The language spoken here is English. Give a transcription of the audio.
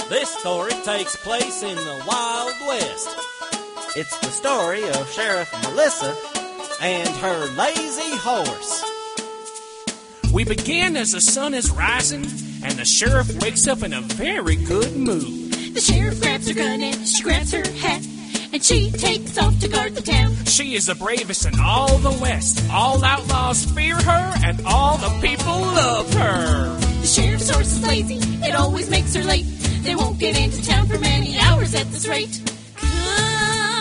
This story takes place in the Wild West. It's the story of Sheriff Melissa and her lazy horse. We begin as the sun is rising, and the sheriff wakes up in a very good mood. The sheriff grabs her gun and she grabs her hat, and she takes off to guard the town. She is the bravest in all the West. All outlaws fear her, and all the people love her. The sheriff's horse is lazy, it always makes her late. They won't get into town for many hours at this rate. Come